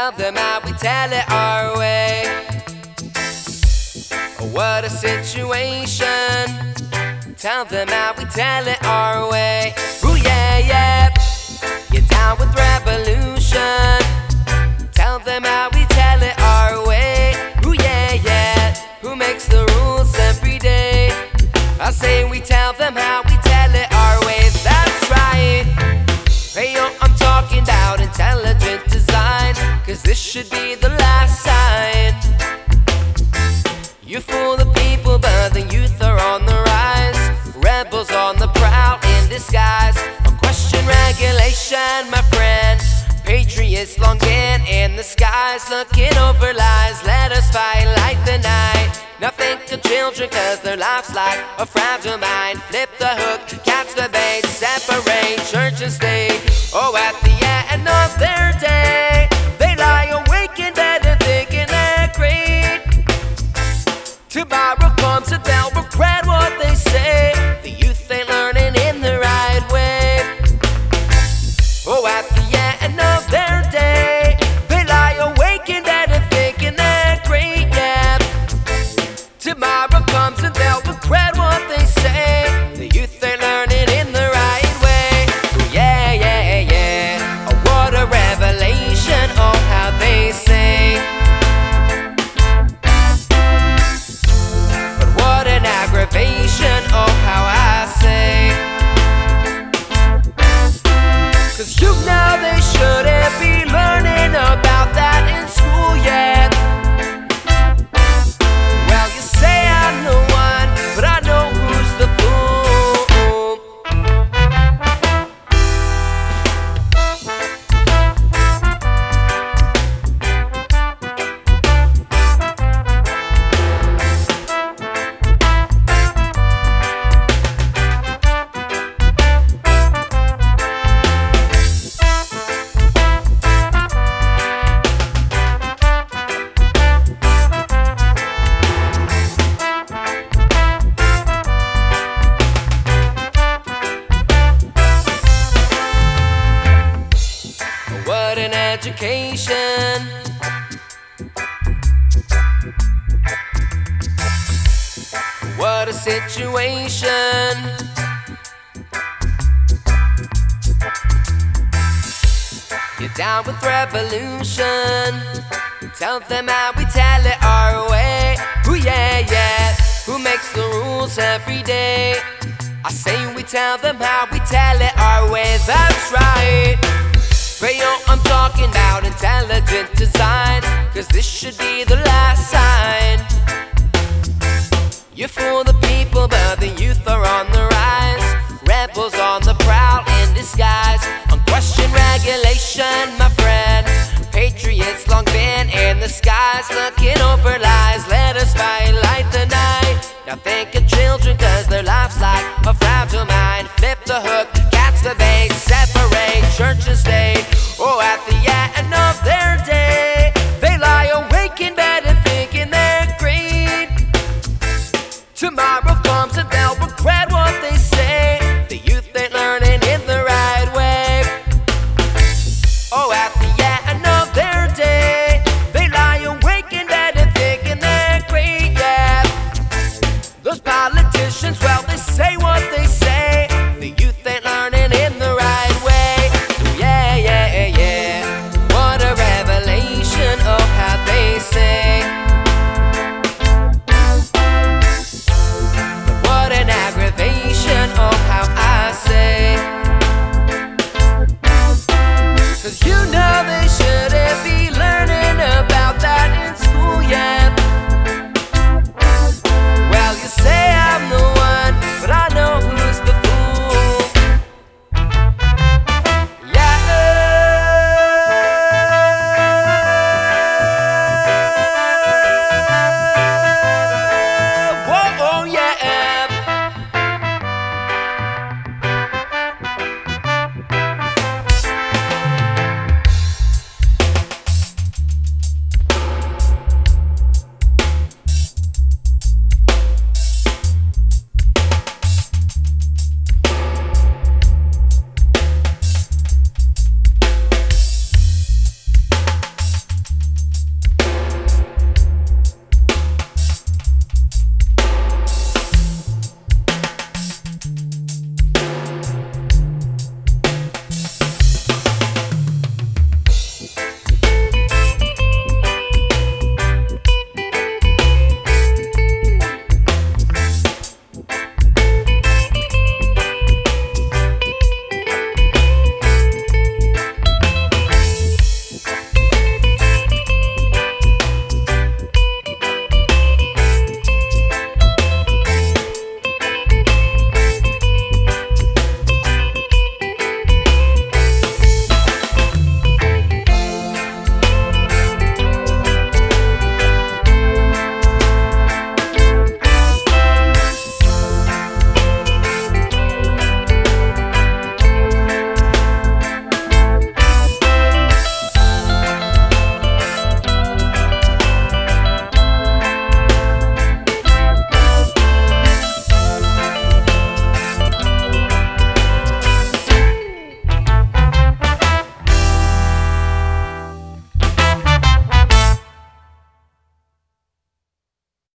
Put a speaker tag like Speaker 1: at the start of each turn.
Speaker 1: Tell them how we tell it our way. Oh, what a situation. Tell them how we tell it our way. Ooh yeah, yeah. You're down with revolution. Tell them how we tell it our way. Ooh yeah, yeah. Who makes the rules every day? I say we tell them how we tell it our way. That's right. Hey yo, I'm talking about intelligent design, 'cause this should be the last sign. You fool the people, but the youth are on the rise. Rebels on the prowl in disguise. Question regulation, my friend. Patriots long been in the skies, looking over lies. Let us fight like the night. Now think of children, 'cause their life's like a fragile mind. Flip the hook, catch the bait, separate church and state. Oh, at the end of their day, they lie awake in bed and thinking they're great. Tomorrow comes and they'll regret what they say. The youth ain't learning in the right way. Oh, at the end of their day, they lie awake in bed and thinking they're great, yeah. Tomorrow comes and they'll regret what they say. The youth ain't learning in the right way. Oh, yeah, yeah, yeah. Oh, what a revelation, oh, how they sing. But what an aggravation, oh, how I sing. 'Cause you know they shouldn't be learning about that in school yet. Well, you say I'm the one, but I know who's the fool. What an education. What a situation. You're down with revolution. Tell them how we tell it our way. Ooh yeah, yeah. Who makes the rules every day? I say we tell them how we tell it our way. That's right. But yo, I'm talking about intelligent design, 'cause this should be the last sign. You fool the people, but the youth are on the rise. Rebels on the prowl in disguise. Unquestioned regulation, my friend. Patriots long been in the skies, looking over lies. Let us fight like the night. Now think of children, 'cause their